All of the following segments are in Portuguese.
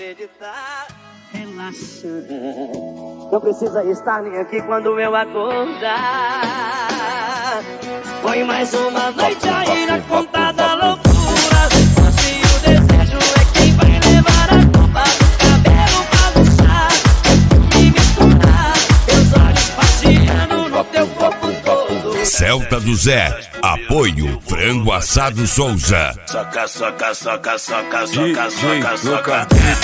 acreditar. Relaxa, não precisa estar nem aqui quando eu acordar. Põe mais uma noite aí na conta da loucura. Se o desejo é quem vai levar a culpa do cabelo bagunçado e misturar teus olhos passeando no teu corpo todo. Celta do Zé, apoio Frango Assado Souza. Soca, soca, soca, soca, soca, soca, soca, soca, soca, soca, soca,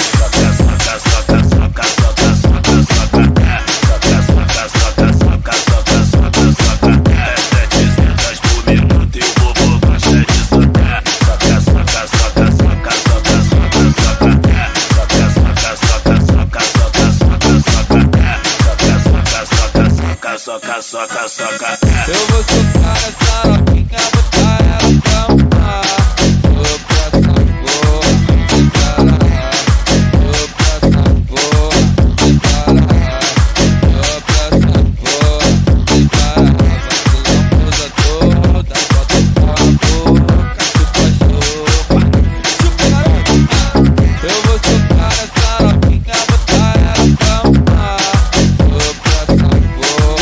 soca, soca, soca. Eu vou socar essa novinha, botar ela pra amar. Vou pra sabor, vou pra sabor, vou pra sabor, vacilão usa toda, bota pra boca, chupa chupa. Eu vou socar essa novinha, botar ela pra amar. Vou pra sabor,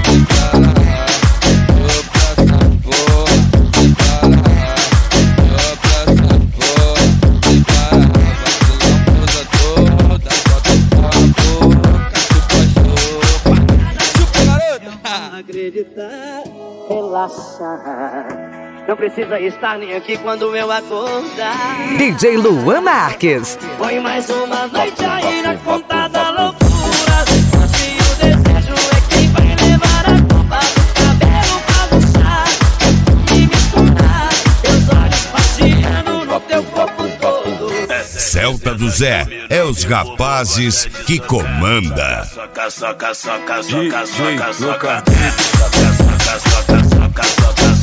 acreditar, relaxa, não precisa estar nem aqui quando eu acordar. DJ Luan Marques. Põe mais uma noite aí na conta da loucura. Se o desejo é quem vai levar a culpa do cabelo bagunçado e misturar teus olhos passeando no teu corpo todo. Celta do Zé é os rapazes que comanda. Soca, soca, soca, soca, soca, soca, soca, soca, soca, soca, soca.